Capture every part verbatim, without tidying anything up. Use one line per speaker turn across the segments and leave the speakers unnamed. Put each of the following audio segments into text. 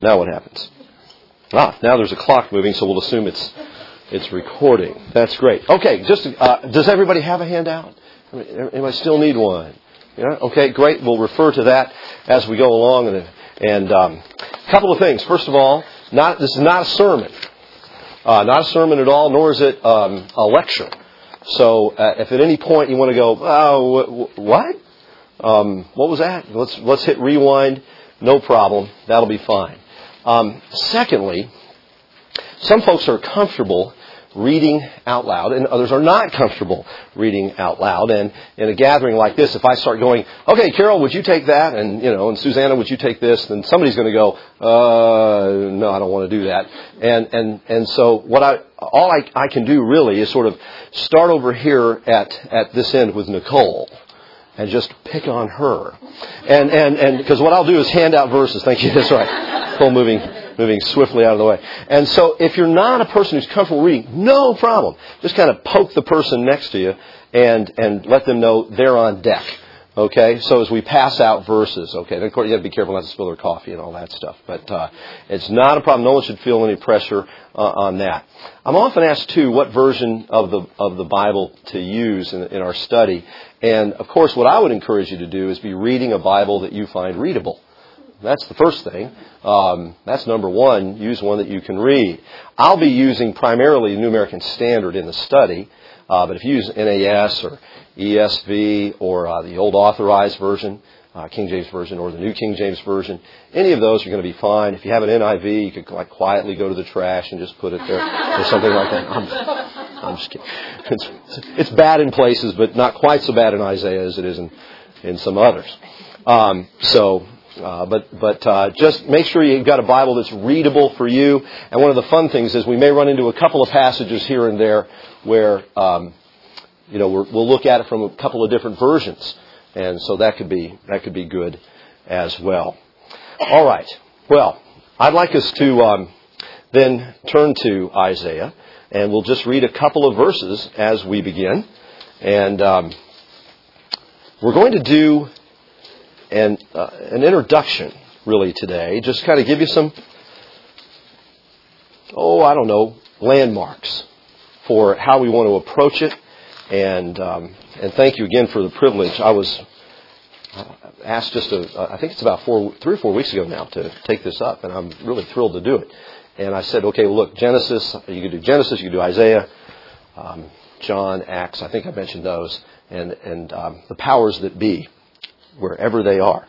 Now what happens? Ah, now there's a clock moving, so we'll assume it's it's recording. That's great. Okay, just uh, does everybody have a handout? Anybody still need one? Yeah. Okay, great. We'll refer to that as we go along. And and um, a couple of things. First of all, not this is not a sermon, uh, not a sermon at all, nor is it um, a lecture. So uh, if at any point you want to go, oh, what? Um, what was that? Let's let's hit rewind. No problem. That'll be fine. Um, secondly, some folks are comfortable reading out loud, and others are not comfortable reading out loud. And in a gathering like this, if I start going, "Okay, Carol, would you take that?" and you know, and Susanna, would you take this? Then somebody's going to go, uh, "No, I don't want to do that." And and and so what I all I, I can do really is sort of start over here at at this end with Nicole. And just pick on her, and and and because what I'll do is hand out verses. Thank you. That's right. Nicole moving moving swiftly out of the way. And so, if you're not a person who's comfortable reading, no problem. Just kind of poke the person next to you, and and let them know they're on deck. Okay. So as we pass out verses, okay. Then of course you have to be careful not to spill their coffee and all that stuff. But uh, it's not a problem. No one should feel any pressure uh, on that. I'm often asked too what version of the of the Bible to use in, in our study. And, of course, what I would encourage you to do is be reading a Bible that you find readable. That's the first thing. Um, that's number one. Use one that you can read. I'll be using primarily the New American Standard in the study. Uh, but if you use N A S or E S V or uh, the Old Authorized Version, uh, King James Version, or the New King James Version, any of those are going to be fine. If you have an N I V, you could like quietly go to the trash and just put it there or something like that. I'm, I'm just kidding. It's, it's bad in places, but not quite so bad in Isaiah as it is in, in some others. Um, so, uh, but but uh, just make sure you've got a Bible that's readable for you. And one of the fun things is we may run into a couple of passages here and there where um, you know we're, we'll look at it from a couple of different versions, and so that could be that could be good as well. All right. Well, I'd like us to um, then turn to Isaiah. And we'll just read a couple of verses as we begin. And um, we're going to do an, uh, an introduction, really, today. Just kind of give you some, oh, I don't know, landmarks for how we want to approach it. And um, and thank you again for the privilege. I was asked just, a, I think it's about four, three or four weeks ago now to take this up. And I'm really thrilled to do it. And I said, okay, well, look, Genesis, you can do Genesis, you can do Isaiah, um, John, Acts, I think I mentioned those, and and um, the powers that be, wherever they are,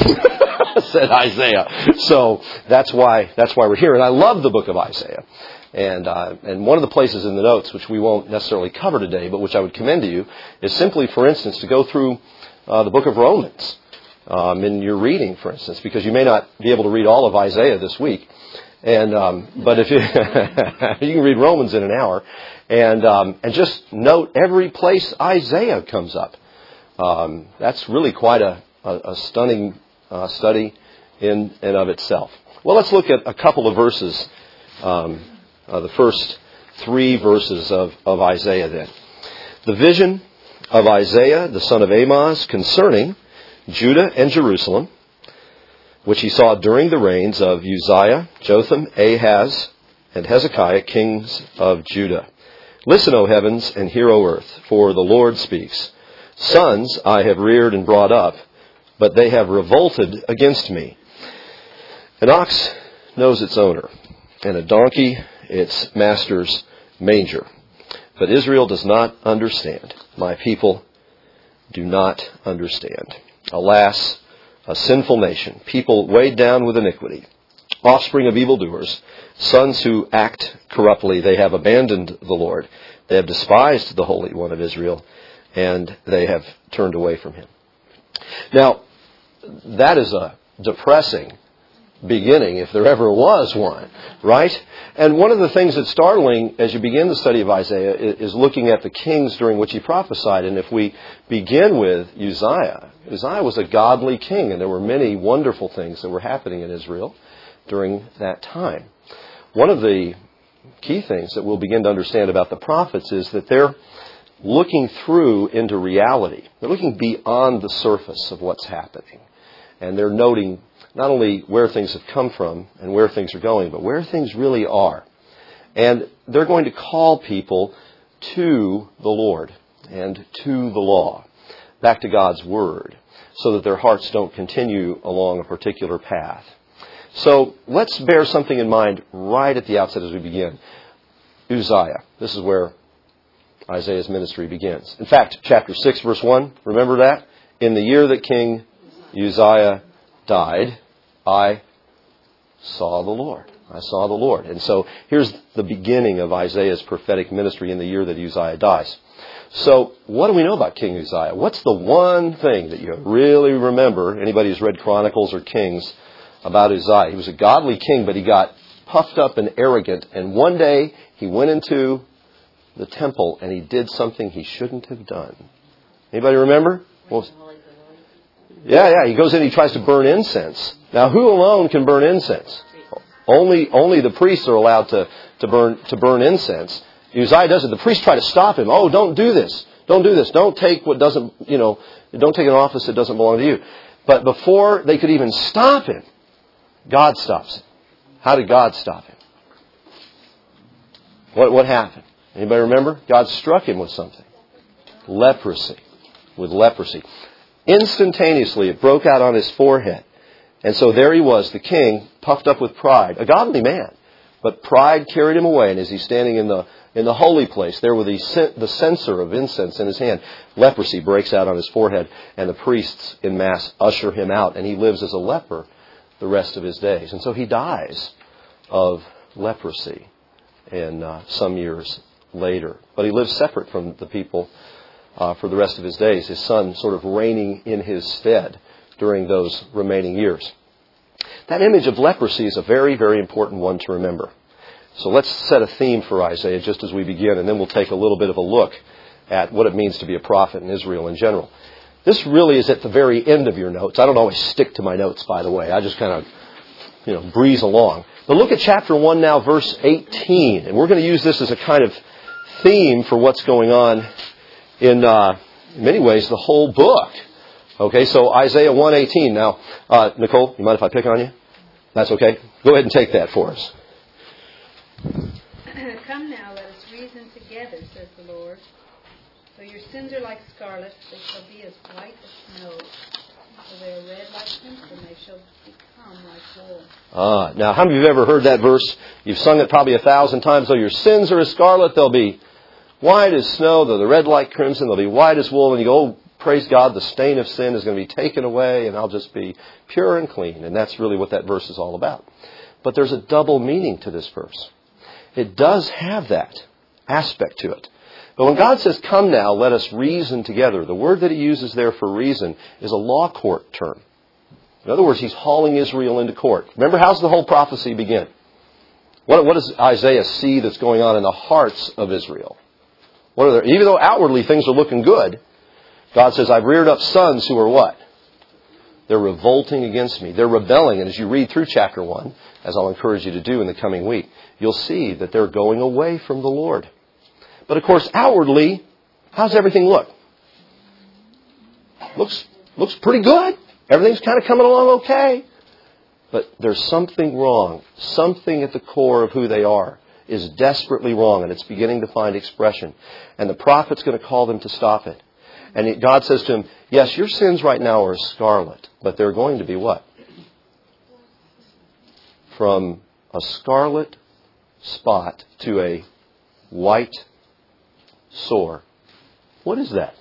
said Isaiah. So that's why that's why we're here. And I love the book of Isaiah. And uh, and one of the places in the notes, which we won't necessarily cover today, but which I would commend to you, is simply, for instance, to go through uh, the book of Romans um, in your reading, for instance, because you may not be able to read all of Isaiah this week. And um, but if you you can read Romans in an hour, and um, and just note every place Isaiah comes up. Um, that's really quite a, a, a stunning uh, study in and of itself. Well, let's look at a couple of verses. Um, uh, the first three verses of, of Isaiah. Then the vision of Isaiah, the son of Amoz, concerning Judah and Jerusalem, which he saw during the reigns of Uzziah, Jotham, Ahaz, and Hezekiah, kings of Judah. Listen, O heavens, and hear, O earth, for the Lord speaks. Sons I have reared and brought up, but they have revolted against me. An ox knows its owner, and a donkey its master's manger. But Israel does not understand. My people do not understand. Alas, a sinful nation, people weighed down with iniquity, offspring of evildoers, sons who act corruptly. They have abandoned the Lord. They have despised the Holy One of Israel, and they have turned away from him. Now, that is a depressing beginning, if there ever was one, right? And one of the things that's startling as you begin the study of Isaiah is looking at the kings during which he prophesied. And if we begin with Uzziah, Uzziah was a godly king, and there were many wonderful things that were happening in Israel during that time. One of the key things that we'll begin to understand about the prophets is that they're looking through into reality. They're looking beyond the surface of what's happening. And they're noting not only where things have come from and where things are going, but where things really are. And they're going to call people to the Lord and to the law, back to God's Word, so that their hearts don't continue along a particular path. So let's bear something in mind right at the outset as we begin. Uzziah. This is where Isaiah's ministry begins. In fact, chapter six, verse one, remember that? In the year that King Uzziah died, I saw the Lord. I saw the Lord. And so here's the beginning of Isaiah's prophetic ministry in the year that Uzziah dies. So what do we know about King Uzziah? What's the one thing that you really remember, anybody who's read Chronicles or Kings, about Uzziah? He was a godly king, but he got puffed up and arrogant. And one day he went into the temple and he did something he shouldn't have done. Anybody remember? Well, yeah, yeah. He goes in and he tries to burn incense. Now, who alone can burn incense? Only, only the priests are allowed to, to burn, to burn incense. Uzziah does it. The priests try to stop him. Oh, don't do this. Don't do this. Don't take what doesn't, you know, don't take an office that doesn't belong to you. But before they could even stop him, God stops him. How did God stop him? What, what happened? Anybody remember? God struck him with something. Leprosy. With leprosy. Instantaneously, it broke out on his forehead. And so there he was, the king, puffed up with pride, a godly man. But pride carried him away, and as he's standing in the in the holy place, there with the, the censer of incense in his hand, leprosy breaks out on his forehead, and the priests in mass usher him out, and he lives as a leper the rest of his days. And so he dies of leprosy in uh, some years later. But he lives separate from the people uh, for the rest of his days, his son sort of reigning in his stead during those remaining years. That image of leprosy is a very, very important one to remember. So let's set a theme for Isaiah just as we begin, and then we'll take a little bit of a look at what it means to be a prophet in Israel in general. This really is at the very end of your notes. I don't always stick to my notes, by the way. I just kind of, you know, breeze along. But look at chapter one now, verse eighteen. And we're going to use this as a kind of theme for what's going on in, uh, in many ways, the whole book. Okay, so Isaiah one eighteen. Now, uh, Nicole, you mind if I pick on you? That's okay. Go ahead and take that for us.
Come now, let us reason together, says the Lord. Though your sins are like scarlet, they shall be as white as snow. Though they are red like crimson, they shall become like wool. Ah,
now, how many of you have ever heard that verse? You've sung it probably a thousand times. Though your sins are as scarlet, they'll be white as snow. Though they're red like crimson, they'll be white as wool. And you go, oh, praise God, the stain of sin is going to be taken away, and I'll just be pure and clean. And that's really what that verse is all about. But there's a double meaning to this verse. It does have that aspect to it. But when God says, come now, let us reason together, the word that he uses there for reason is a law court term. In other words, he's hauling Israel into court. Remember, how's the whole prophecy begin? What, what does Isaiah see that's going on in the hearts of Israel? What are there, even though outwardly things are looking good, God says, I've reared up sons who are what? They're revolting against me. They're rebelling. And as you read through chapter one, as I'll encourage you to do in the coming week, you'll see that they're going away from the Lord. But of course, outwardly, how's everything look? Looks, looks pretty good. Everything's kind of coming along okay. But there's something wrong. Something at the core of who they are is desperately wrong, and it's beginning to find expression. And the prophet's going to call them to stop it. And God says to him, yes, your sins right now are scarlet, but they're going to be what? From a scarlet spot to a white sore. What is that?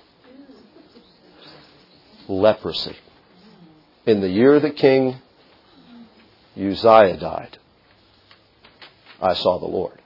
Leprosy. In the year that King Uzziah died, I saw the Lord.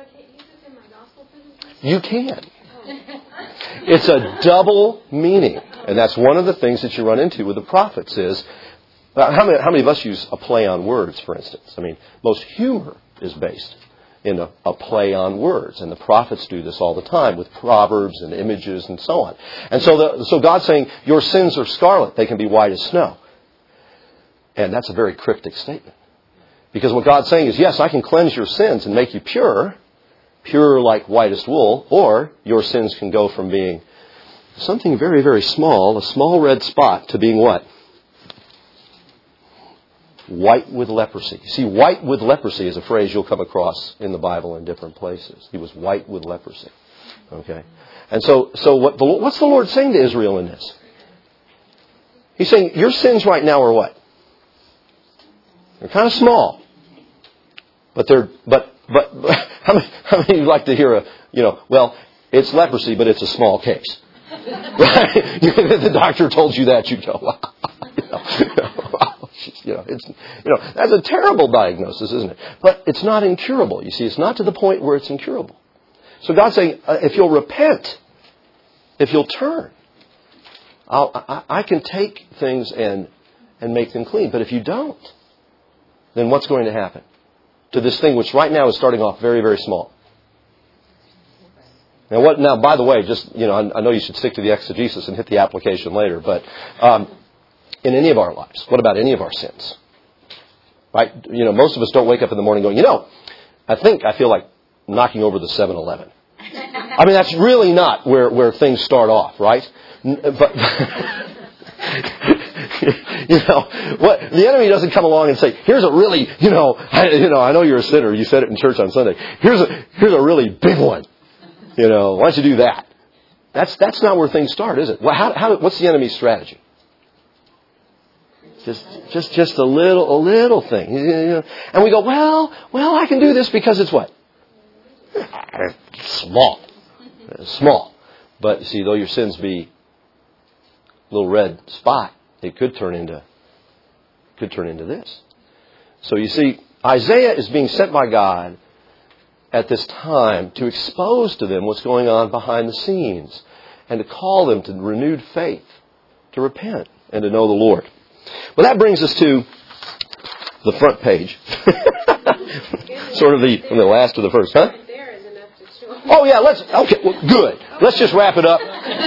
You can. It's a double meaning. And that's one of the things that you run into with the prophets is, how many, how many of us use a play on words, for instance? I mean, most humor is based in a, a play on words. And the prophets do this all the time with proverbs and images and so on. And so, the, so God's saying, your sins are scarlet. They can be white as snow. And that's a very cryptic statement. Because what God's saying is, yes, I can cleanse your sins and make you pure. Pure like whitest wool, or your sins can go from being something very, very small, a small red spot, to being what? White with leprosy. See, white with leprosy is a phrase you'll come across in the Bible in different places. He was white with leprosy. Okay? And so, so what the, what's the Lord saying to Israel in this? He's saying, your sins right now are what? They're kind of small. But they're, but, but, how many, how many of you like to hear a, you know, well, it's leprosy, but it's a small case. Right? The doctor told you that, you go, wow. You know, you know, it's, you know, that's a terrible diagnosis, isn't it? But it's not incurable. You see, it's not to the point where it's incurable. So God's saying, uh, if you'll repent, if you'll turn, I'll, I, I can take things and and make them clean. But if you don't, then what's going to happen to this thing which right now is starting off very, very small? Now, what? Now, by the way, just, you know, I, I know you should stick to the exegesis and hit the application later, but um, in any of our lives, what about any of our sins? Right? You know, most of us don't wake up in the morning going, you know, I think I feel like knocking over the seven eleven. I mean, that's really not where, where things start off, right? But, you know, what the enemy doesn't come along and say, here's a really, you know, I, you know, I know you're a sinner. You said it in church on Sunday. Here's a, here's a really big one. You know, why don't you do that? That's, that's not where things start, is it? Well, how, how, what's the enemy's strategy? Just, just, just a little, a little thing. You know, and we go, well, well, I can do this because it's what? Small. Small. But you see, though your sins be a little red spot, it could turn into could turn into this. So you see, Isaiah is being sent by God at this time to expose to them what's going on behind the scenes and to call them to renewed faith, to repent and to know the Lord. Well, that brings us to the front page. Sort of the, from the last to the first, huh? Oh, yeah, let's, okay, well, good. Let's just wrap it up.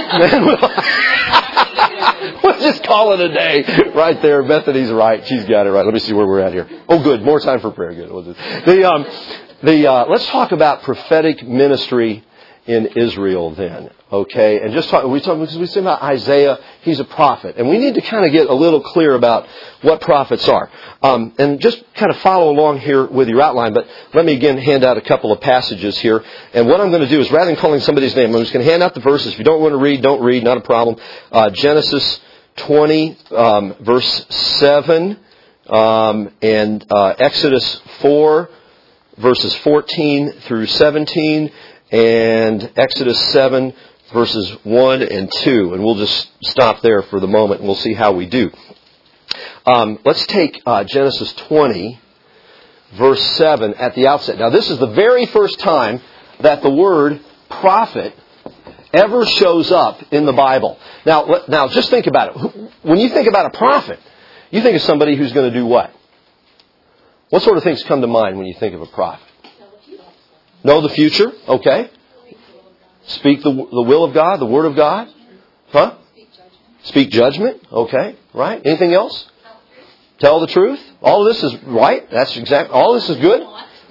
We'll just call it a day right there. Bethany's right. She's got it right. Let me see where we're at here. Oh, good. More time for prayer. Good. The, um, the, uh, let's talk about prophetic ministry in Israel then. Okay. And just talk, we talk, because we say about Isaiah, he's a prophet. And we need to kind of get a little clear about what prophets are. Um, and just kind of follow along here with your outline. But let me again hand out a couple of passages here. And what I'm going to do is, rather than calling somebody's name, I'm just going to hand out the verses. If you don't want to read, don't read. Not a problem. Uh, Genesis twenty, um, verse seven, um, and uh, Exodus four, verses fourteen through seventeen, and Exodus seven, verses one and two. And we'll just stop there for the moment, and we'll see how we do. Um, let's take uh, Genesis twenty, verse seven at the outset. Now, this is the very first time that the word prophet ever shows up in the Bible. Now, now just think about it. When you think about a prophet, you think of somebody who's going to do what? What sort of things come to mind when you think of a prophet? Know the future. Okay. Speak the, the will of God, the word of God. Huh? Speak judgment. Okay. Right. Anything else? Tell the truth. All of this is right. That's exact. All of this is good.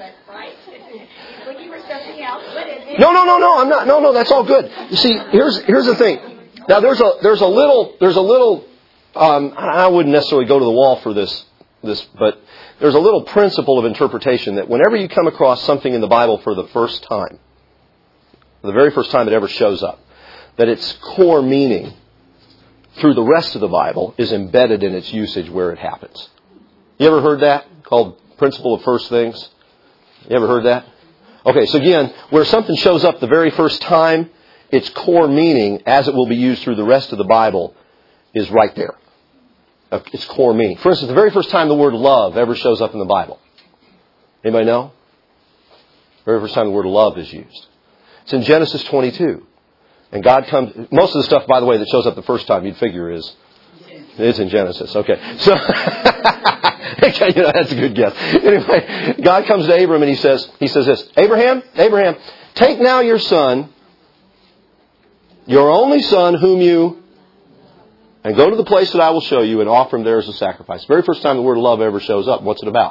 No, no, no, no. I'm not. No, no. That's all good. You see, here's here's the thing. Now, there's a there's a little there's a little. Um, I wouldn't necessarily go to the wall for this this, but there's a little principle of interpretation that whenever you come across something in the Bible for the first time, the very first time it ever shows up, that its core meaning through the rest of the Bible is embedded in its usage where it happens. You ever heard that? Called principle of first things? You ever heard that? Okay, so again, where something shows up the very first time, its core meaning, as it will be used through the rest of the Bible, is right there. Its core meaning. For instance, the very first time the word love ever shows up in the Bible. Anybody know? The very first time the word love is used. It's in Genesis twenty-two. And God comes, most of the stuff, by the way, that shows up the first time, you'd figure is, it's in Genesis. Okay. So, okay, you know, that's a good guess. Anyway, God comes to Abram and he says, he says this, Abraham, Abraham, take now your son, your only son whom you, and go to the place that I will show you and offer him there as a sacrifice. The very first time the word love ever shows up, what's it about?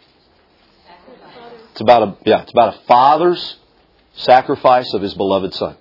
It's about a, yeah, it's about a father's sacrifice of his beloved son.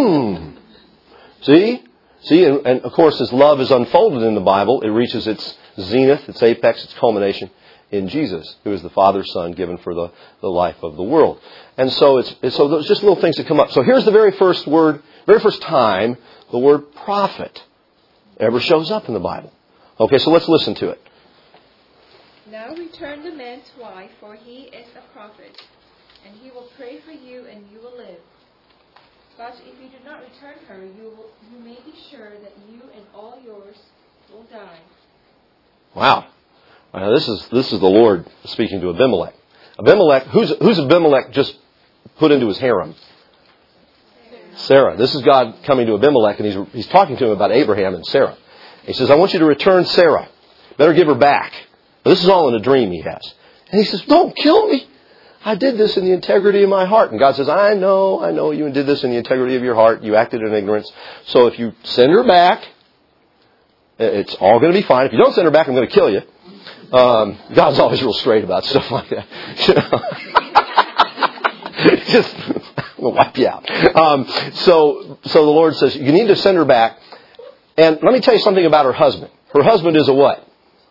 Hmm. See? See, and, and of course, as love is unfolded in the Bible, it reaches its zenith, its apex, its culmination in Jesus, who is the Father's Son given for the, the life of the world. And so it's, it's so there's just little things that come up. So here's the very first word, very first time the word prophet ever shows up in the Bible. Okay, so let's listen to it.
Now return the man's wife, for he is a prophet, and he will pray for you, and you will live. But if you do not return her, you will, you may be sure that you and all yours will die.
Wow. Uh, this is this is the Lord speaking to Abimelech. Abimelech, who's who's Abimelech just put into his harem? Sarah. Sarah. This is God coming to Abimelech, and he's he's talking to him about Abraham and Sarah. He says, I want you to return Sarah. Better give her back. Now, this is all in a dream he has. And he says, don't kill me. I did this in the integrity of my heart. And God says, I know, I know you did this in the integrity of your heart. You acted in ignorance. So if you send her back, it's all going to be fine. If you don't send her back, I'm going to kill you. Um, God's always real straight about stuff like that. You know? Just, I'm going to wipe you out. Um, so, so the Lord says, you need to send her back. And let me tell you something about her husband. Her husband is a what?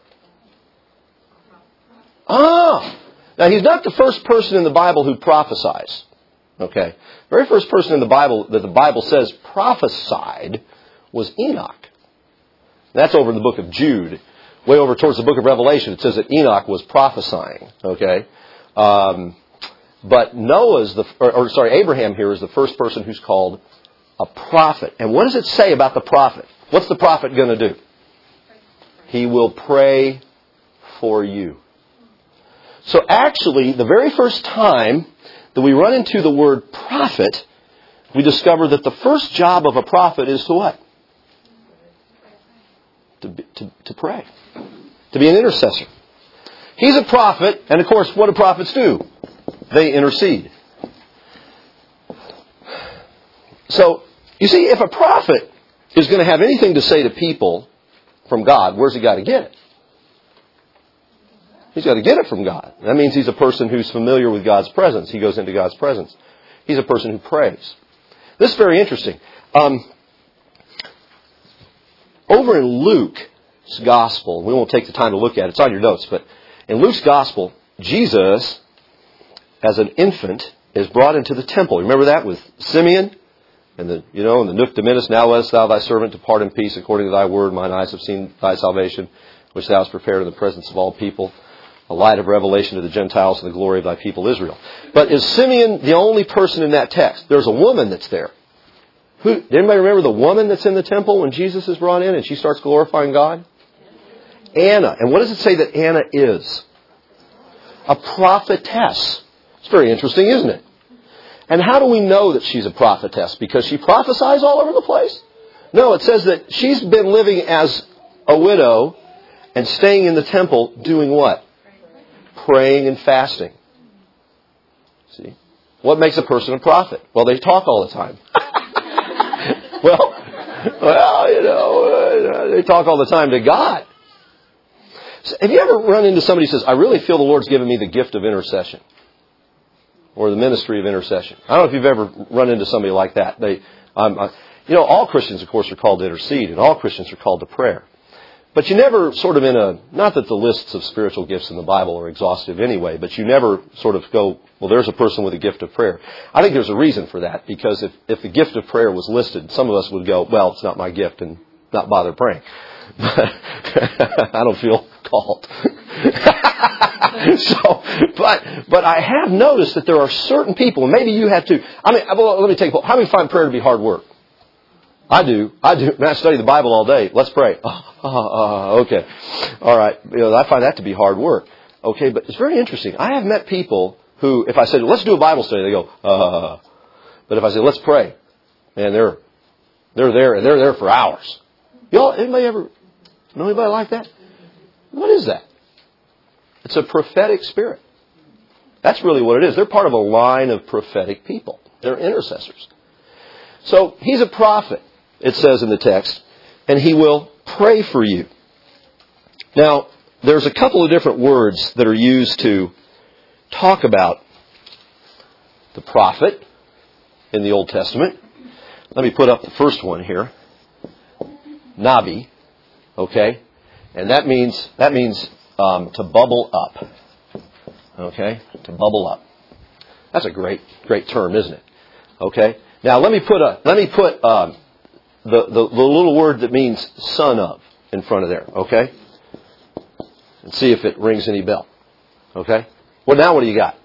Ah! Now, he's not the first person in the Bible who prophesies. Okay? The very first person in the Bible that the Bible says prophesied was Enoch. That's over in the book of Jude. Way over towards the book of Revelation, it says that Enoch was prophesying. Okay? Um, but Noah's, the, or, or sorry, Abraham here is the first person who's called a prophet. And what does it say about the prophet? What's the prophet going to do? He will pray for you. So actually, the very first time that we run into the word prophet, we discover that the first job of a prophet is to what? To, be, to, to pray. To be an intercessor. He's a prophet, and of course, what do prophets do? They intercede. So, you see, if a prophet is going to have anything to say to people from God, where's he got to get it? He's got to get it from God. That means he's a person who's familiar with God's presence. He goes into God's presence. He's a person who prays. This is very interesting. Um, over in Luke's Gospel, we won't take the time to look at it. It's on your notes. But in Luke's Gospel, Jesus, as an infant, is brought into the temple. Remember that with Simeon? And the, you know, and the Nunc Dimittis, now lettest thou thy servant depart in peace according to thy word. Mine eyes have seen thy salvation, which thou hast prepared in the presence of all people. A light of revelation to the Gentiles and the glory of thy people Israel. But is Simeon the only person in that text? There's a woman that's there. Who, did anybody remember the woman that's in the temple when Jesus is brought in and she starts glorifying God? Anna. And what does it say that Anna is? A prophetess. It's very interesting, isn't it? And how do we know that she's a prophetess? Because she prophesies all over the place? No, it says that she's been living as a widow and staying in the temple doing what? Praying and fasting. See? What makes a person a prophet? Well, they talk all the time. well, well, you know, they talk all the time to God. So have you ever run into somebody who says, I really feel the Lord's given me the gift of intercession? Or the ministry of intercession. I don't know if you've ever run into somebody like that. They, um, uh, you know, all Christians, of course, are called to intercede, and all Christians are called to prayer. But you never sort of in a, not that the lists of spiritual gifts in the Bible are exhaustive anyway, but you never sort of go, well, there's a person with a gift of prayer. I think there's a reason for that, because if, if the gift of prayer was listed, some of us would go, well, it's not my gift, and not bother praying. I don't feel called. so, but but I have noticed that there are certain people, and maybe you have too. I mean, well, let me take. How many find prayer to be hard work? I do. I do. Man, I study the Bible all day. Let's pray. Oh, oh, oh, okay, all right. You know, I find that to be hard work. Okay, but it's very interesting. I have met people who, if I said, "Let's do a Bible study," they go, "Uh." But if I say, "Let's pray," man, they're they're there. They're there for hours. Y'all, anybody ever know anybody like that? What is that? It's a prophetic spirit. That's really what it is. They're part of a line of prophetic people. They're intercessors. So he's a prophet, it says in the text, and he will pray for you. Now, there's a couple of different words that are used to talk about the prophet in the Old Testament. Let me put up the first one here. Nabi. Okay? And that means that means um, to bubble up. Okay? To bubble up. That's a great, great term, isn't it? Okay? Now let me put a let me put um, the, the the little word that means son of in front of there. Okay? And see if it rings any bell. Okay? Well, now what do you got?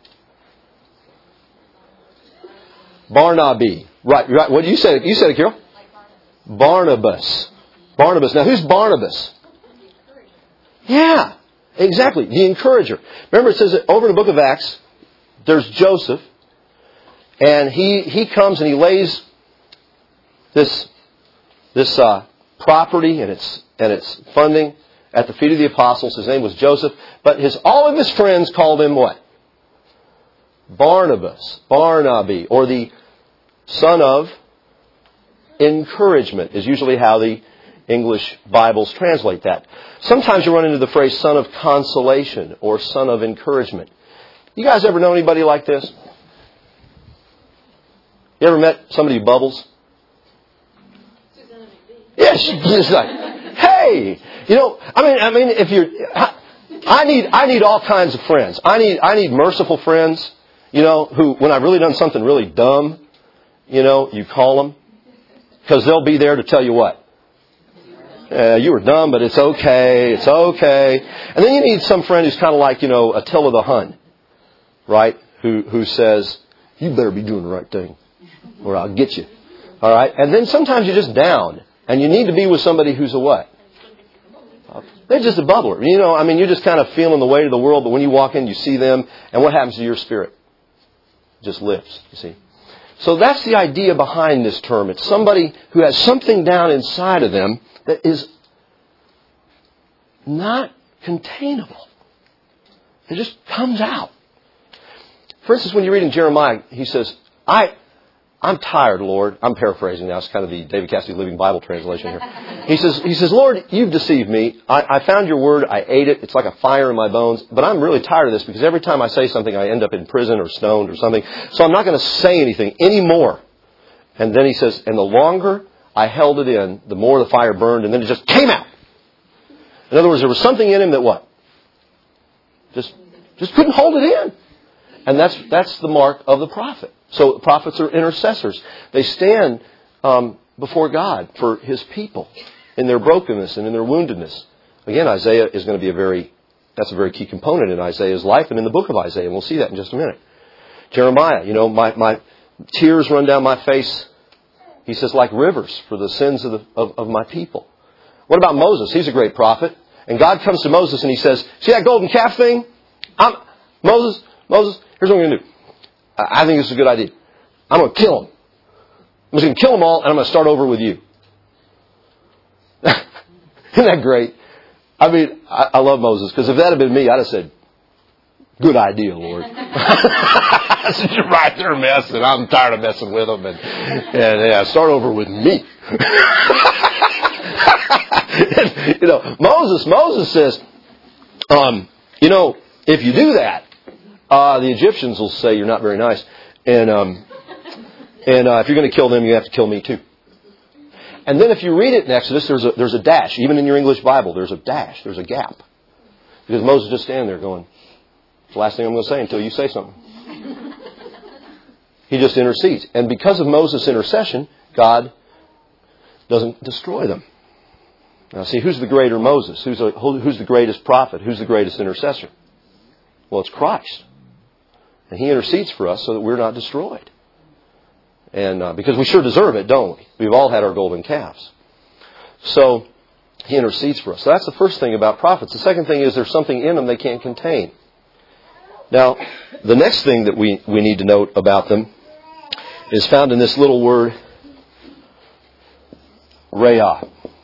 Barnaby. Right, right. What did you say? You said it, Carol? Barnabas. Barnabas. Now, who's Barnabas? Yeah, exactly. The encourager. Remember, it says that over in the book of Acts, there's Joseph, and he he comes and he lays this this uh, property and its and its funding at the feet of the apostles. His name was Joseph, but his all of his friends called him what? Barnabas, Barnaby, or the son of encouragement is usually how the English Bibles translate that. Sometimes you run into the phrase son of consolation or son of encouragement. You guys ever know anybody like this? You ever met somebody who bubbles? Yeah, she's just like, hey, you know, I mean, I mean, if you're, I need, I need all kinds of friends. I need, I need merciful friends, you know, who, when I've really done something really dumb, you know, you call them. Because they'll be there to tell you what? Uh, you were dumb, but it's okay. It's okay. And then you need some friend who's kind of like, you know, Attila the Hun. Right? Who who says, you better be doing the right thing, or I'll get you. All right? And then sometimes you're just down. And you need to be with somebody who's a what? They're just a bubbler. You know, I mean, you're just kind of feeling the weight of the world, but when you walk in, you see them, and what happens to your spirit? It just lifts, you see. So that's the idea behind this term. It's somebody who has something down inside of them that is not containable. It just comes out. For instance, when you read in Jeremiah, he says, I, I'm tired, Lord. I'm paraphrasing now. It's kind of the David Cassidy Living Bible translation here. He says, he says, Lord, you've deceived me. I, I found your word. I ate it. It's like a fire in my bones. But I'm really tired of this because every time I say something, I end up in prison or stoned or something. So I'm not going to say anything anymore. And then he says, and the longer I held it in, the more the fire burned, and then it just came out. In other words, there was something in him that what? Just, just couldn't hold it in. And that's, that's the mark of the prophet. So prophets are intercessors. They stand um, before God for His people in their brokenness and in their woundedness. Again, Isaiah is going to be a very, that's a very key component in Isaiah's life and in the book of Isaiah. And we'll see that in just a minute. Jeremiah, you know, my, my tears run down my face. He says, like rivers for the sins of, the, of, of my people. What about Moses? He's a great prophet. And God comes to Moses and He says, see that golden calf thing? I'm, Moses, Moses, here's what I'm going to do. I think this is a good idea. I'm going to kill them. I'm just going to kill them all, and I'm going to start over with you. Isn't that great? I mean, I, I love Moses, because if that had been me, I'd have said, good idea, Lord. You're right, they're a mess, and I'm tired of messing with them, and, and yeah, start over with me. And, you know, Moses, Moses says, um, you know, if you do that, Uh, the Egyptians will say you're not very nice. And um, and uh, if you're going to kill them, you have to kill me too. And then if you read it in Exodus, there's a, there's a dash. Even in your English Bible, there's a dash. There's a gap. Because Moses just standing there going, it's the last thing I'm going to say until you say something. He just intercedes. And because of Moses' intercession, God doesn't destroy them. Now see, who's the greater Moses? Who's, a, who's the greatest prophet? Who's the greatest intercessor? Well, it's Christ. And He intercedes for us so that we're not destroyed. And uh, because we sure deserve it, don't we? We've all had our golden calves. So He intercedes for us. So that's the first thing about prophets. The second thing is there's something in them they can't contain. Now, the next thing that we, we need to note about them is found in this little word, Reah.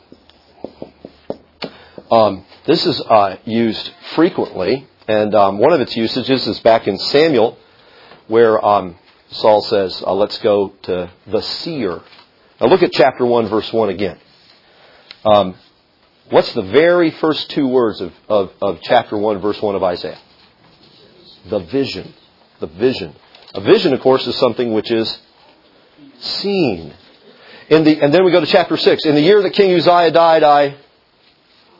Um, this is uh, used frequently. And um, one of its usages is back in Samuel, where um, Saul says, uh, let's go to the seer. Now look at chapter one, verse one again. Um, what's the very first two words of, of, of chapter one, verse one of Isaiah? The vision. The vision. A vision, of course, is something which is seen. In the, and then we go to chapter six. In the year that King Uzziah died, I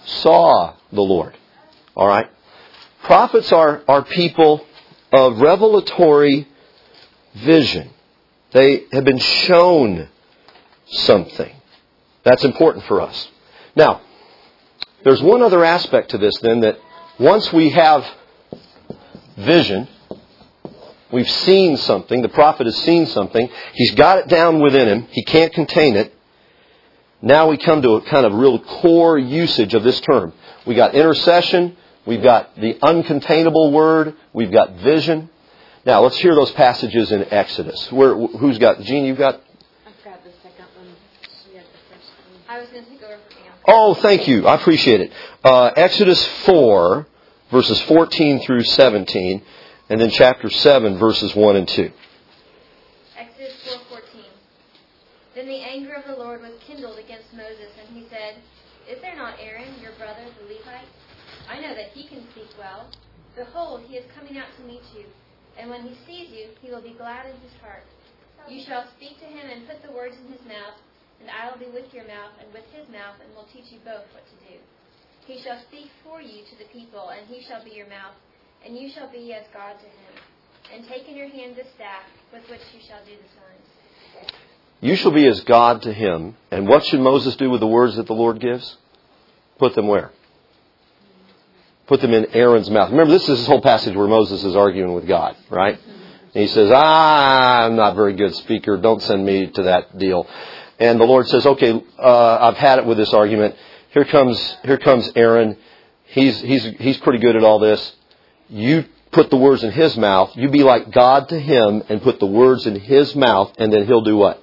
saw the Lord. All right? Prophets are, are people of revelatory vision. They have been shown something. That's important for us. Now, there's one other aspect to this then, that once we have vision, we've seen something, the prophet has seen something, he's got it down within him, he can't contain it. Now we come to a kind of real core usage of this term. We got intercession, we've got the uncontainable word, we've got vision. Now let's hear those passages in Exodus. Where, who's got, Gene, you've got?
I've got the second one. She had the first one.
I was going to take over for you.
Oh, thank you. I appreciate it. Uh, Exodus four, verses fourteen through seventeen, and then chapter seven, verses one and two.
Exodus four fourteen. Then the anger of the Lord was kindled against Moses, and he said, Is there not Aaron, your brother, the Levite? I know that he can speak well. Behold, he is coming out to meet you. And when he sees you, he will be glad in his heart. You shall speak to him and put the words in his mouth, and I will be with your mouth and with his mouth, and will teach you both what to do. He shall speak for you to the people, and he shall be your mouth, and you shall be as God to him. And take in your hand the staff, with which you shall do the signs.
You shall be as God to him. And what should Moses do with the words that the Lord gives? Put them where? Put them in Aaron's mouth. Remember, this is this whole passage where Moses is arguing with God, right? And he says, ah, I'm not a very good speaker. Don't send me to that deal. And the Lord says, okay, uh, I've had it with this argument. Here comes, here comes Aaron. He's, he's, he's pretty good at all this. You put the words in his mouth. You be like God to him and put the words in his mouth, and then he'll do what?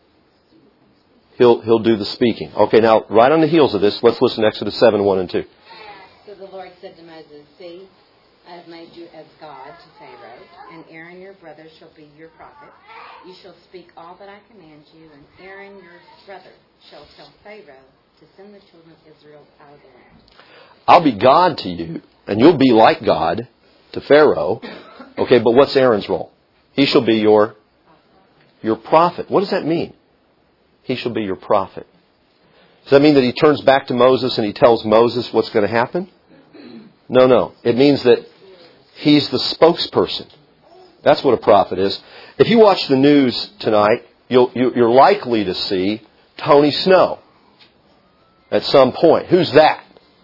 He'll, he'll do the speaking. Okay, now, right on the heels of this, let's listen to Exodus seven, one and two.
So the Lord said to Moses, See, I have made you as God to Pharaoh, and Aaron your brother shall be your prophet. You shall speak all that I command you, and Aaron your brother shall tell Pharaoh to send the children of Israel out of the land.
I'll be God to you, and you'll be like God to Pharaoh. Okay, but what's Aaron's role? He shall be your, your prophet. What does that mean? He shall be your prophet. Does that mean that he turns back to Moses and he tells Moses what's going to happen? No, no. It means that he's the spokesperson. That's what a prophet is. If you watch the news tonight, you'll, you're likely to see Tony Snow at some point. Who's that?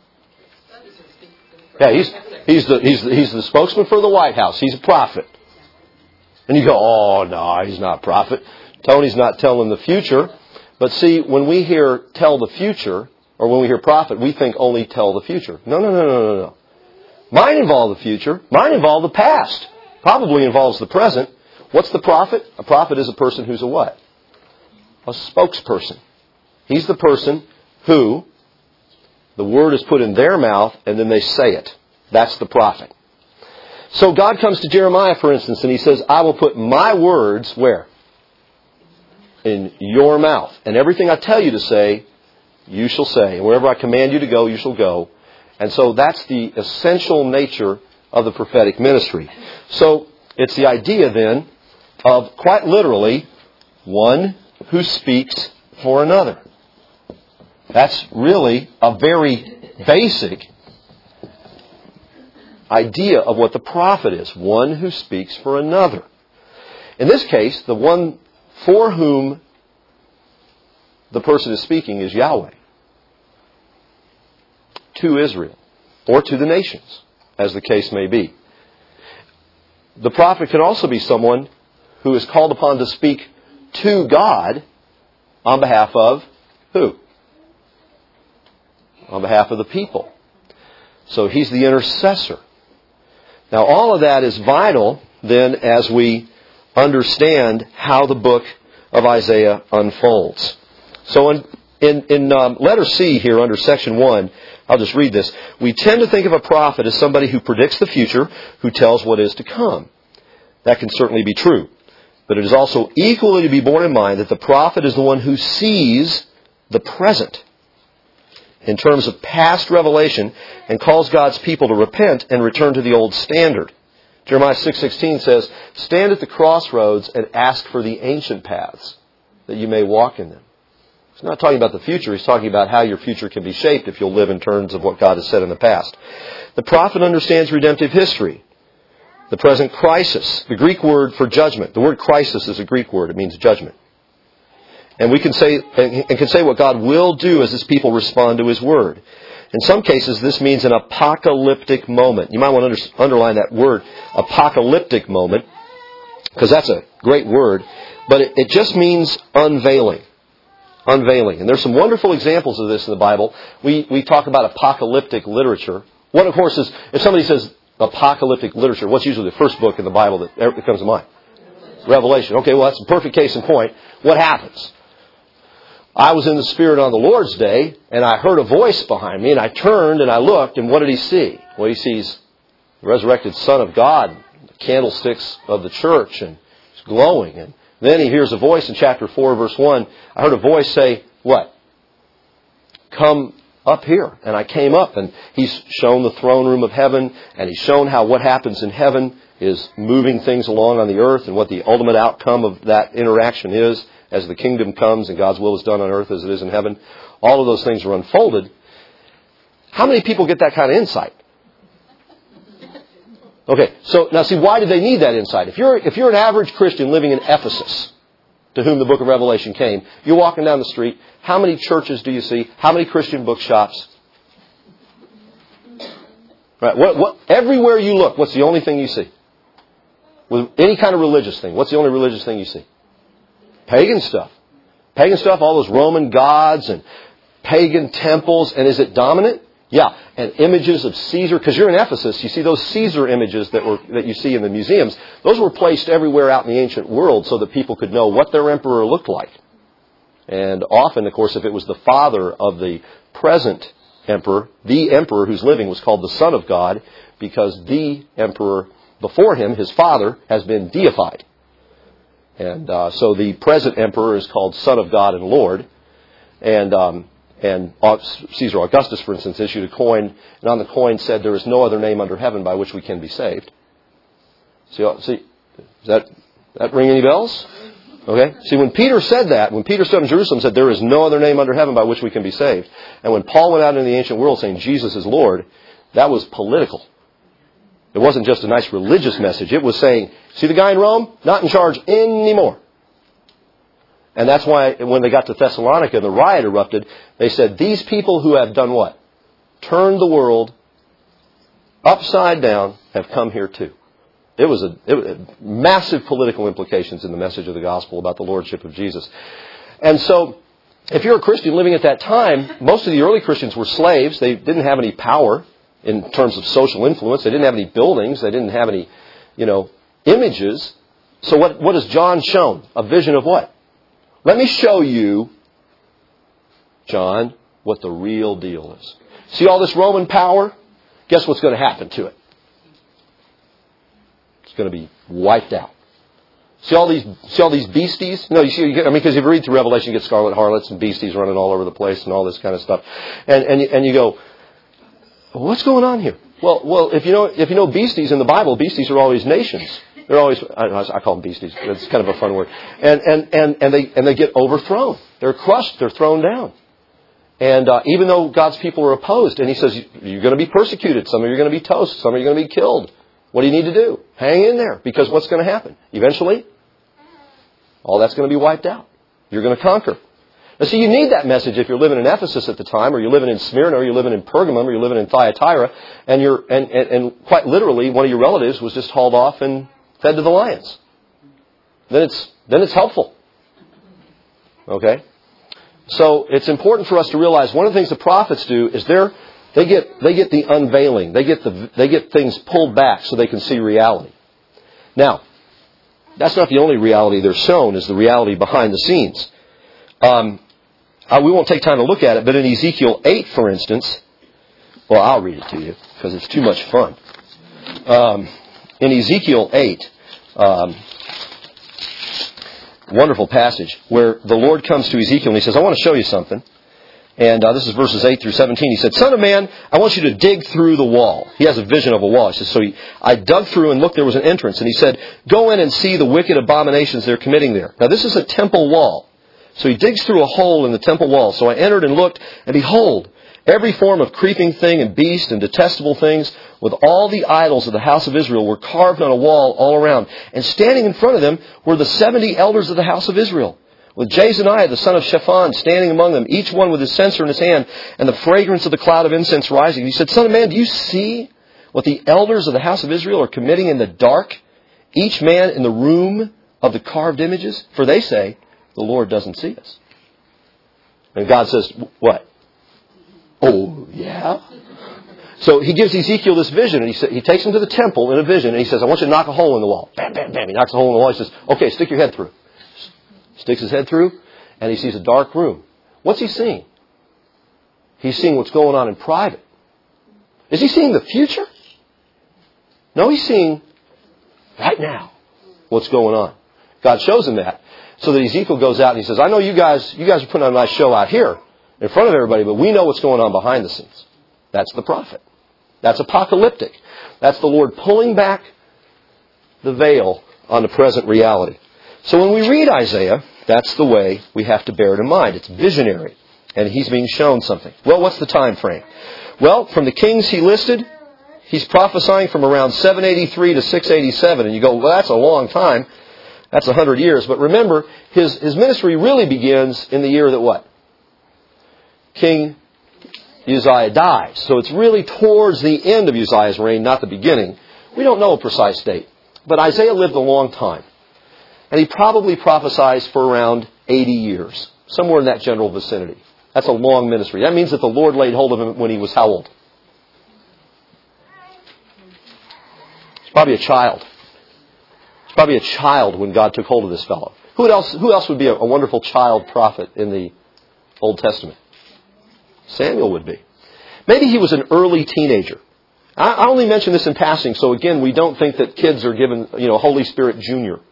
Yeah, he's he's the he's the, he's the spokesman for the White House. He's a prophet. And you go, oh no, he's not a prophet. Tony's not telling the future. But see, when we hear tell the future, or when we hear prophet, we think only tell the future. No, no, no, no, no, no. Mine involve the future. Mine involve the past. Probably involves the present. What's the prophet? A prophet is a person who's a what? A spokesperson. He's the person who the word is put in their mouth and then they say it. That's the prophet. So God comes to Jeremiah, for instance, and he says, I will put my words where? In your mouth. And everything I tell you to say, you shall say. And wherever I command you to go, you shall go. And so that's the essential nature of the prophetic ministry. So it's the idea then of quite literally one who speaks for another. That's really a very basic idea of what the prophet is. One who speaks for another. In this case, the one for whom the person is speaking is Yahweh. To Israel. Or to the nations, as the case may be. The prophet can also be someone who is called upon to speak to God on behalf of who? On behalf of the people. So he's the intercessor. Now all of that is vital then as we understand how the book of Isaiah unfolds. So in, in, in um, letter C here under section one, I'll just read this. We tend to think of a prophet as somebody who predicts the future, who tells what is to come. That can certainly be true. But it is also equally to be borne in mind that the prophet is the one who sees the present in terms of past revelation and calls God's people to repent and return to the old standard. Jeremiah six sixteen says, stand at the crossroads and ask for the ancient paths that you may walk in them. He's not talking about the future. He's talking about how your future can be shaped if you'll live in terms of what God has said in the past. The prophet understands redemptive history. The present crisis. The Greek word for judgment. The word crisis is a Greek word. It means judgment. And we can say, and can say what God will do as His people respond to His word. In some cases, this means an apocalyptic moment. You might want to under, underline that word, apocalyptic moment, because that's a great word. But it, it just means unveiling. Unveiling. And there's some wonderful examples of this in the Bible. We, we talk about apocalyptic literature. One, of course, is, if somebody says apocalyptic literature, what's usually the first book in the Bible that, that comes to mind? Revelation. Okay, well, that's a perfect case in point. What happens? I was in the Spirit on the Lord's day, and I heard a voice behind me, and I turned and I looked, and what did he see? Well, he sees the resurrected Son of God, the candlesticks of the church, and it's glowing. And then he hears a voice in chapter four, verse one. I heard a voice say, what? Come up here. And I came up, and he's shown the throne room of heaven, and he's shown how what happens in heaven is moving things along on the earth, and what the ultimate outcome of that interaction is as the kingdom comes and God's will is done on earth as it is in heaven. All of those things are unfolded. How many people get that kind of insight? Okay, so now see, why do they need that insight? If you're if you're an average Christian living in Ephesus, to whom the book of Revelation came, you're walking down the street, how many churches do you see? How many Christian bookshops? Right, what, what, everywhere you look, what's the only thing you see? With any kind of religious thing, what's the only religious thing you see? Pagan stuff. Pagan stuff, all those Roman gods and pagan temples. And is it dominant? Yeah. And images of Caesar. Because you're in Ephesus, you see those Caesar images that were that you see in the museums. Those were placed everywhere out in the ancient world so that people could know what their emperor looked like. And often, of course, if it was the father of the present emperor, the emperor who's living was called the Son of God, because the emperor before him, his father, has been deified. And uh, so the present emperor is called Son of God and Lord. And um, and Caesar Augustus, for instance, issued a coin, and on the coin said, "There is no other name under heaven by which we can be saved." See, see, does that that ring any bells? Okay. See, when Peter said that, when Peter stood in Jerusalem, said, "There is no other name under heaven by which we can be saved," and when Paul went out into the ancient world saying Jesus is Lord, that was political. It wasn't just a nice religious message. It was saying, see the guy in Rome? Not in charge anymore. And that's why when they got to Thessalonica and the riot erupted, they said, these people who have done what? Turned the world upside down have come here too. It was a it was massive political implications in the message of the gospel about the lordship of Jesus. And so, if you're a Christian living at that time, most of the early Christians were slaves. They didn't have any power in terms of social influence. They didn't have any buildings. They didn't have any, you know, images. So what, what has John shown? A vision of what? Let me show you, John, what the real deal is. See all this Roman power? Guess what's going to happen to it? It's going to be wiped out. See all these, see all these beasties? No, you see, you get, I mean, because if you read through Revelation, you get scarlet harlots and beasties running all over the place and all this kind of stuff. And, and, and you go, what's going on here? Well, well, if you know, if you know beasties in the Bible, beasties are always nations. They're always, I, I call them beasties. It's kind of a fun word. And, and, and, and they, and they get overthrown. They're crushed. They're thrown down. And, uh, even though God's people are opposed, and He says, you're going to be persecuted. Some of you are going to be toast. Some of you are going to be killed. What do you need to do? Hang in there. Because what's going to happen? Eventually, all that's going to be wiped out. You're going to conquer. Now, see, you need that message if you're living in Ephesus at the time, or you're living in Smyrna, or you're living in Pergamum, or you're living in Thyatira, and you're and, and, and quite literally, one of your relatives was just hauled off and fed to the lions. Then it's then it's helpful. Okay, so it's important for us to realize one of the things the prophets do is they're they get they get the unveiling, they get the they get things pulled back so they can see reality. Now, that's not the only reality they're shown; is the reality behind the scenes. Um, Uh, we won't take time to look at it, but in Ezekiel eight, for instance, well, I'll read it to you because it's too much fun. Um, in Ezekiel eight, um, wonderful passage where the Lord comes to Ezekiel and He says, I want to show you something. And uh, this is verses eight through seventeen. He said, Son of man, I want you to dig through the wall. He has a vision of a wall. He says, so he, I dug through and looked, there was an entrance. And He said, go in and see the wicked abominations they're committing there. Now, this is a temple wall. So he digs through a hole in the temple wall. So I entered and looked, and behold, every form of creeping thing and beast and detestable things with all the idols of the house of Israel were carved on a wall all around. And standing in front of them were the seventy elders of the house of Israel, with Jezaniah the son of Shaphan standing among them, each one with his censer in his hand, and the fragrance of the cloud of incense rising. He said, Son of man, do you see what the elders of the house of Israel are committing in the dark, each man in the room of the carved images? For they say, the Lord doesn't see us. And God says, what? Oh, yeah? So he gives Ezekiel this vision, and he, sa- he takes him to the temple in a vision, and he says, I want you to knock a hole in the wall. Bam, bam, bam. He knocks a hole in the wall. He says, okay, stick your head through. Sticks his head through, and he sees a dark room. What's he seeing? He's seeing what's going on in private. Is he seeing the future? No, he's seeing right now what's going on. God shows him that. So that Ezekiel goes out and he says, I know you guys, you guys are putting on a nice show out here in front of everybody, but we know what's going on behind the scenes. That's the prophet. That's apocalyptic. That's the Lord pulling back the veil on the present reality. So when we read Isaiah, that's the way we have to bear it in mind. It's visionary. And he's being shown something. Well, what's the time frame? Well, from the kings he listed, he's prophesying from around seven eighty-three to six eighty-seven. And you go, well, that's a long time. That's a hundred years. But remember, his, his ministry really begins in the year that what? King Uzziah dies. So it's really towards the end of Uzziah's reign, not the beginning. We don't know a precise date. But Isaiah lived a long time. And he probably prophesies for around eighty years. Somewhere in that general vicinity. That's a long ministry. That means that the Lord laid hold of him when he was how old? He's probably a child. He's probably a child when God took hold of this fellow. Who else, who else would be a, a wonderful child prophet in the Old Testament? Samuel would be. Maybe he was an early teenager. I, I only mention this in passing, so again, we don't think that kids are given, you know, Holy Spirit Junior.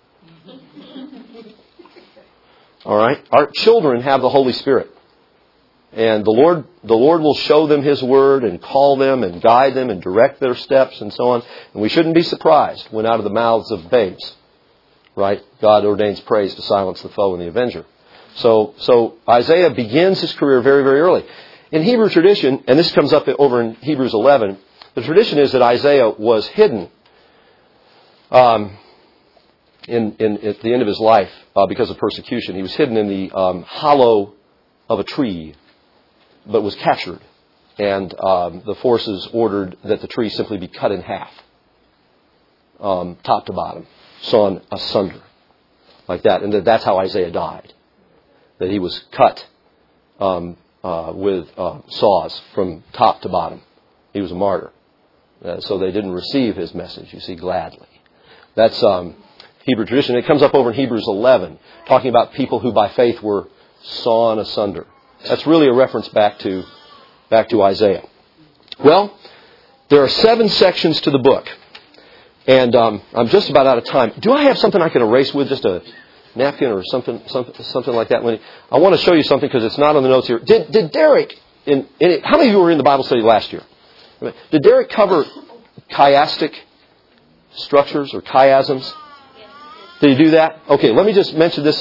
All right? Our children have the Holy Spirit. And the Lord, the Lord will show them His Word and call them and guide them and direct their steps and so on. And we shouldn't be surprised when out of the mouths of babes, right, God ordains praise to silence the foe and the avenger. So, so Isaiah begins his career very, very early. In Hebrew tradition, and this comes up over in Hebrews eleven, the tradition is that Isaiah was hidden um, in, in at the end of his life uh, because of persecution. He was hidden in the um, hollow of a tree, but was captured. And um, the forces ordered that the tree simply be cut in half, um, top to bottom, sawn asunder, like that. And that that's how Isaiah died. That he was cut um, uh, with uh, saws from top to bottom. He was a martyr. Uh, so they didn't receive his message, you see, gladly. That's um, Hebrew tradition. It comes up over in Hebrews eleven, talking about people who by faith were sawn asunder. That's really a reference back to back to Isaiah. Well, there are seven sections to the book. And um, I'm just about out of time. Do I have something I can erase with? Just a napkin or something something, something like that? I want to show you something because it's not on the notes here. Did, did Derek, in, in it, how many of you were in the Bible study last year? Did Derek cover chiastic structures or chiasms? Did he do that? Okay, let me just mention this.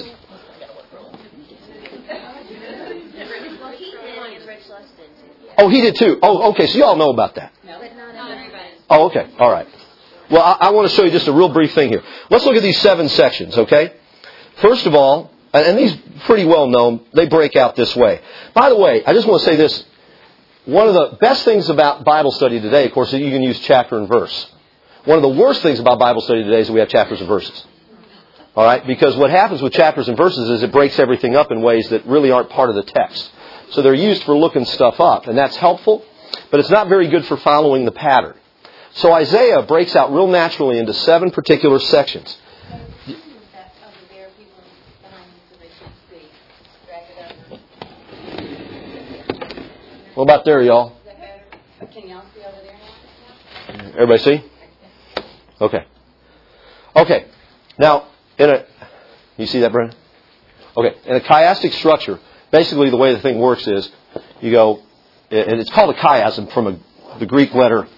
Oh, he did too. Oh, okay. So you all know about that.
No, but not everybody.
Oh, okay. All right. Well, I, I want to show you just a real brief thing here. Let's look at these seven sections, okay? First of all, and these pretty well known, they break out this way. By the way, I just want to say this. One of the best things about Bible study today, of course, is you can use chapter and verse. One of the worst things about Bible study today is that we have chapters and verses. All right? Because what happens with chapters and verses is it breaks everything up in ways that really aren't part of the text. So they're used for looking stuff up, and that's helpful, but it's not very good for following the pattern. So Isaiah breaks out real naturally into seven particular sections. What about there, y'all?
Can y'all see over there now?
Everybody see? Okay. Okay. Now, in a, you see that, Brendan? Okay. In a chiastic structure, basically the way the thing works is you go, and it's called a chiasm from a, the Greek letter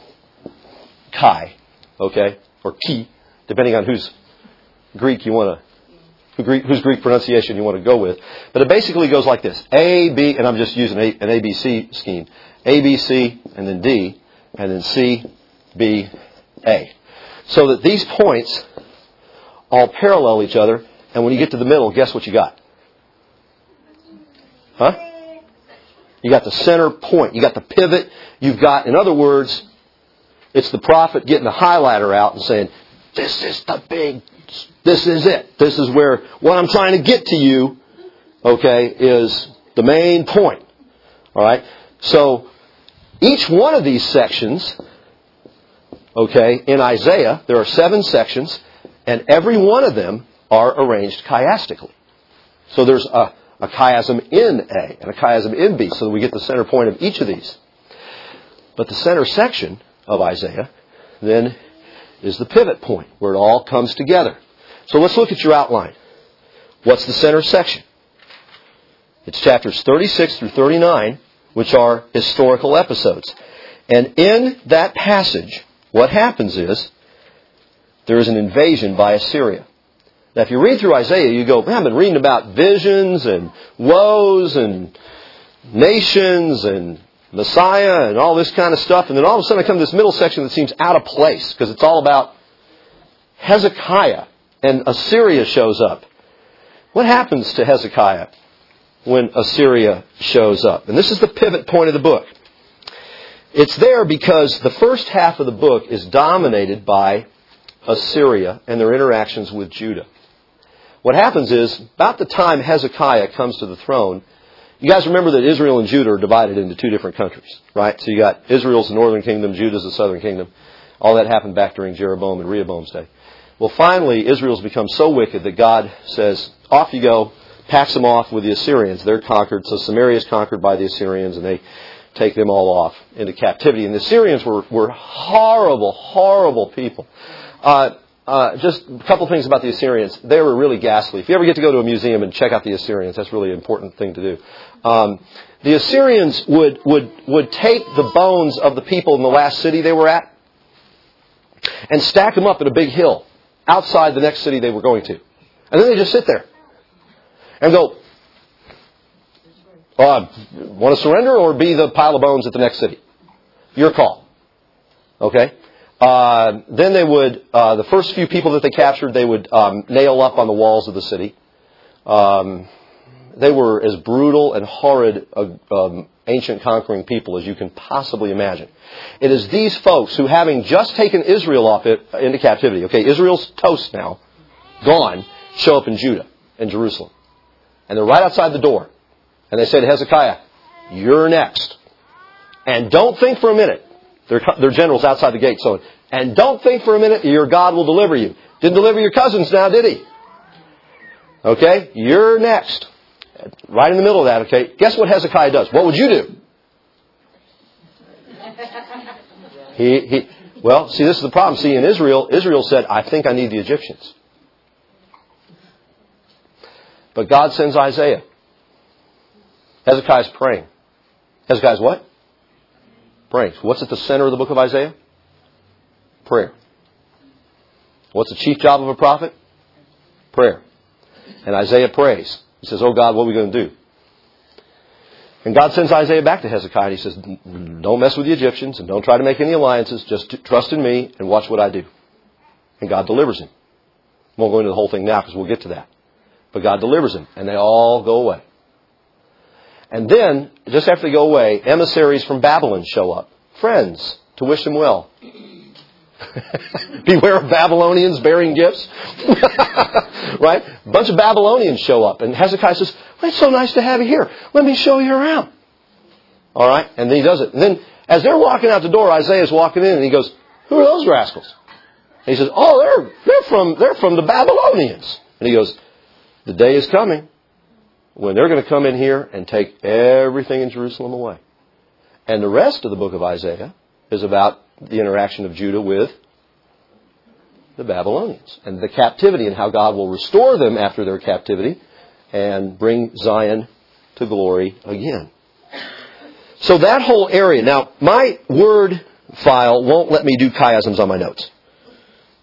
chi, okay, or chi, depending on whose Greek you want to who Greek, whose Greek pronunciation you want to go with. But it basically goes like this. A, B, and I'm just using a, an A B C scheme. A, B, C, and then D, and then C, B, A. So that these points all parallel each other, and when you get to the middle, guess what you got? Huh? You got the center point. You got the pivot. You've got, in other words, it's the prophet getting the highlighter out and saying, this is the big, this is it. This is where, what I'm trying to get to you, okay, is the main point. Alright? So, each one of these sections, okay, in Isaiah, there are seven sections, and every one of them are arranged chiastically. So there's a, a chiasm in A and a chiasm in B, so that we get the center point of each of these. But the center section of Isaiah then is the pivot point, where it all comes together. So let's look at your outline. What's the center section? It's chapters thirty-six through thirty-nine, which are historical episodes. And in that passage, what happens is, there is an invasion by Assyria. Now, if you read through Isaiah, you go, man, I've been reading about visions and woes and nations and Messiah and all this kind of stuff. And then all of a sudden I come to this middle section that seems out of place because it's all about Hezekiah and Assyria shows up. What happens to Hezekiah when Assyria shows up? And this is the pivot point of the book. It's there because the first half of the book is dominated by Assyria and their interactions with Judah. What happens is, about the time Hezekiah comes to the throne, you guys remember that Israel and Judah are divided into two different countries, right? So you got Israel's the northern kingdom, Judah's the southern kingdom. All that happened back during Jeroboam and Rehoboam's day. Well, finally, Israel's become so wicked that God says, off you go, packs them off with the Assyrians. They're conquered. So Samaria is conquered by the Assyrians, and they take them all off into captivity. And the Assyrians were, were horrible, horrible people. Uh, uh, just a couple things about the Assyrians. They were really ghastly. If you ever get to go to a museum and check out the Assyrians, that's really an important thing to do. Um, the Assyrians would, would, would take the bones of the people in the last city they were at and stack them up in a big hill outside the next city they were going to. And then they just sit there and go, uh, want to surrender or be the pile of bones at the next city? Your call. Okay? Uh, then they would, uh, the first few people that they captured, they would um, nail up on the walls of the city. Um, they were as brutal and horrid uh, um, ancient conquering people as you can possibly imagine. It is these folks who, having just taken Israel off it, into captivity, okay, Israel's toast now, gone, show up in Judah and Jerusalem. And they're right outside the door. And they say to Hezekiah, you're next. And don't think for a minute. They're, they're generals outside the gate. So, and don't think for a minute your God will deliver you. Didn't deliver your cousins now, did he? Okay? You're next. Right in the middle of that, okay? Guess what Hezekiah does? What would you do? He, he, well, see, this is the problem. See, in Israel, Israel said, I think I need the Egyptians. But God sends Isaiah. Hezekiah's praying. Hezekiah's what? Praying. What's at the center of the book of Isaiah? Prayer. What's the chief job of a prophet? Prayer. And Isaiah prays. He says, oh God, what are we going to do? And God sends Isaiah back to Hezekiah and he says, don't mess with the Egyptians and don't try to make any alliances. Just trust in me and watch what I do. And God delivers him. Won't go into the whole thing now because we'll get to that. But God delivers him and they all go away. And then, just after they go away, emissaries from Babylon show up. Friends, to wish him well. Beware of Babylonians bearing gifts. Right? A bunch of Babylonians show up. And Hezekiah says, well, it's so nice to have you here. Let me show you around. All right? And then he does it. And then, as they're walking out the door, Isaiah's walking in and he goes, who are those rascals? And he says, oh, they're, they're from, they're from the Babylonians. And he goes, the day is coming when they're going to come in here and take everything in Jerusalem away. And the rest of the book of Isaiah is about the interaction of Judah with the Babylonians and the captivity and how God will restore them after their captivity and bring Zion to glory again. So that whole area. Now, my Word file won't let me do chiasms on my notes.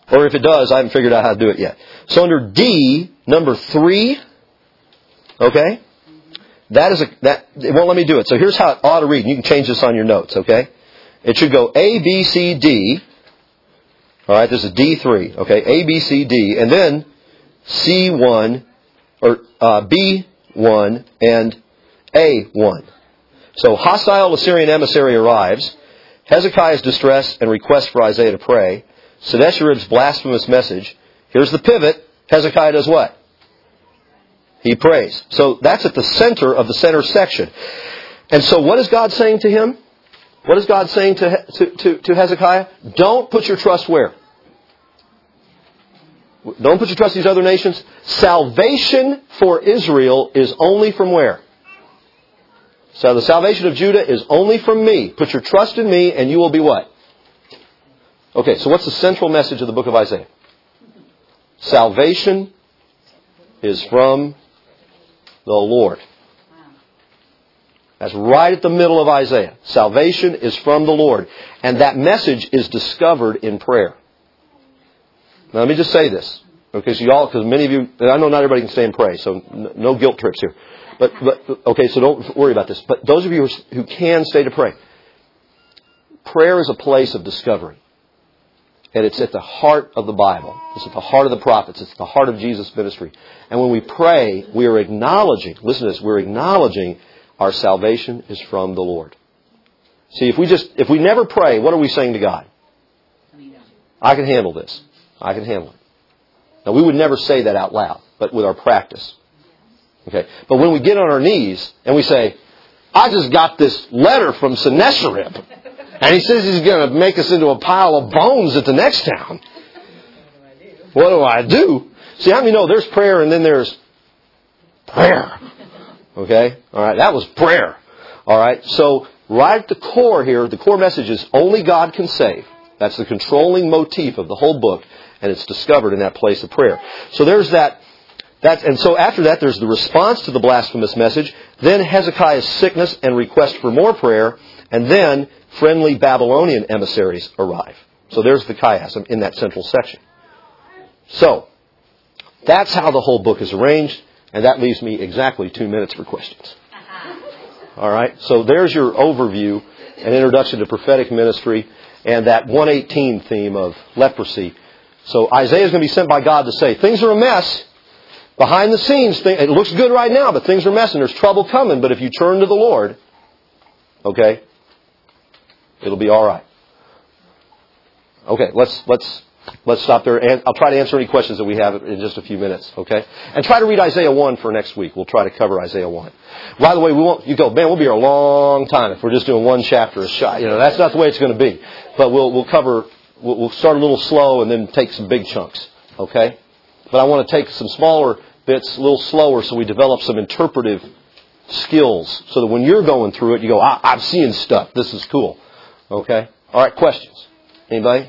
Or if it does, I haven't figured out how to do it yet. So under D, number three, okay? That is a, that, it won't let me do it. So here's how it ought to read. And you can change this on your notes, okay? It should go A, B, C, D. Alright, this is D three, okay? A, B, C, D. And then C one, or uh, B one, and A one. So hostile Assyrian emissary arrives. Hezekiah's distress and request for Isaiah to pray. Sennacherib's blasphemous message. Here's the pivot. Hezekiah does what? He prays. So that's at the center of the center section. And so what is God saying to him? What is God saying to, to, to, to Hezekiah? Don't put your trust where? Don't put your trust in these other nations. Salvation for Israel is only from where? So the salvation of Judah is only from me. Put your trust in me and you will be what? Okay, so what's the central message of the book of Isaiah? Salvation is from the Lord. That's right at the middle of Isaiah. Salvation is from the Lord. And that message is discovered in prayer. Now let me just say this. Okay, so y'all, because many of you, I know not everybody can stay and pray, so no guilt trips here. But, but okay, so don't worry about this. But those of you who can stay to pray, prayer is a place of discovery. And it's at the heart of the Bible. It's at the heart of the prophets. It's at the heart of Jesus' ministry. And when we pray, we are acknowledging, listen to this, we're acknowledging our salvation is from the Lord. See, if we just, if we never pray, what are we saying to God? I can handle this. I can handle it. Now, we would never say that out loud, but with our practice. Okay. But when we get on our knees and we say, I just got this letter from Sennacherib, and he says he's going to make us into a pile of bones at the next town. What do I do? See, how many know there's prayer and then there's prayer? Okay? All right. That was prayer. All right. So right at the core here, the core message is only God can save. That's the controlling motif of the whole book, and it's discovered in that place of prayer. So there's that. That's, and so after that, there's the response to the blasphemous message. Then Hezekiah's sickness and request for more prayer. And then friendly Babylonian emissaries arrive. So there's the chiasm in that central section. So that's how the whole book is arranged. And that leaves me exactly two minutes for questions. All right. So there's your overview and introduction to prophetic ministry and that one eighteen theme of leprosy. So Isaiah is going to be sent by God to say, things are a mess. Behind the scenes, it looks good right now, but things are a mess and there's trouble coming. But if you turn to the Lord, okay, it'll be all right. Okay, let's let's let's stop there, and I'll try to answer any questions that we have in just a few minutes. Okay, and try to read Isaiah one for next week. We'll try to cover Isaiah one. By the way, we won't. You go, man. We'll be here a long time if we're just doing one chapter a shot. You know, that's not the way it's going to be. But we'll we'll cover. We'll, we'll start a little slow and then take some big chunks. Okay, but I want to take some smaller bits a little slower so we develop some interpretive skills so that when you're going through it, you go, I, I'm seeing stuff. This is cool. Okay? All right, questions? Anybody?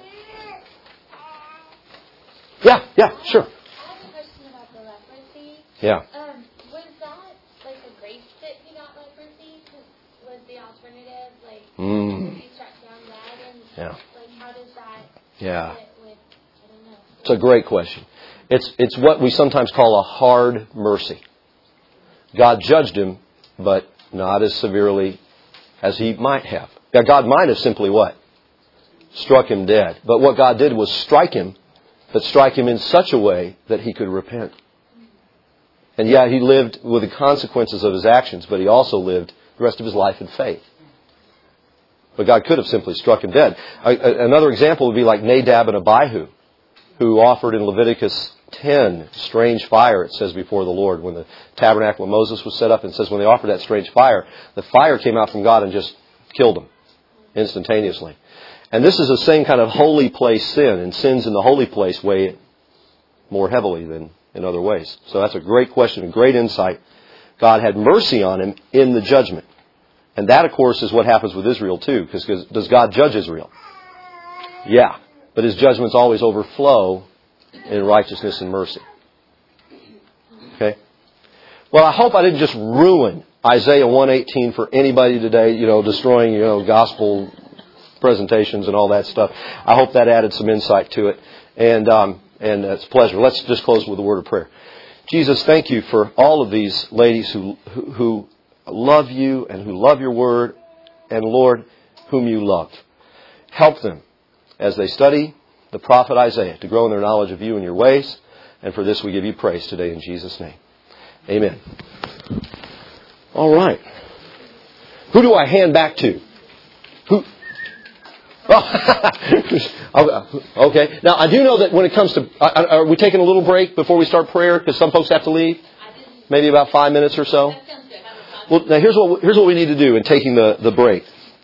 Yeah, yeah, sure.
I have a question about the leprosy.
Yeah.
Um, was that like a grace that he got leprosy? Was the alternative like
Mm.
he struck down dead? And
Yeah.
like how does that
Yeah.
fit with, I don't know.
It's a great question. It's it's what we sometimes call a hard mercy. God judged him, but not as severely as he might have. Now, God might have simply what? Struck him dead. But what God did was strike him, but strike him in such a way that he could repent. And yeah, he lived with the consequences of his actions, but he also lived the rest of his life in faith. But God could have simply struck him dead. Another example would be like Nadab and Abihu, who offered in Leviticus ten strange fire, it says, before the Lord. When the tabernacle of Moses was set up, and it says when they offered that strange fire, the fire came out from God and just killed them instantaneously. And this is the same kind of holy place sin, and sins in the holy place weigh more heavily than in other ways. So that's a great question, a great insight. God had mercy on him in the judgment. And that, of course, is what happens with Israel too, because does God judge Israel? Yeah. But his judgments always overflow in righteousness and mercy. Okay? Well, I hope I didn't just ruin Isaiah one eighteen for anybody today, you know, destroying, you know, gospel presentations and all that stuff. I hope that added some insight to it. And, um, and it's a pleasure. Let's just close with a word of prayer. Jesus, thank you for all of these ladies who, who, who love you and who love your word, and Lord, whom you love. Help them as they study the prophet Isaiah to grow in their knowledge of you and your ways. And for this we give you praise today in Jesus' name. Amen. All right. Who do I hand back to? Who? Oh. Okay. Now, I do know that when it comes to... Are we taking a little break before we start prayer? Because some folks have to leave. Maybe about five minutes or so. Well, now here's what, here's what we need to do in taking the, the break.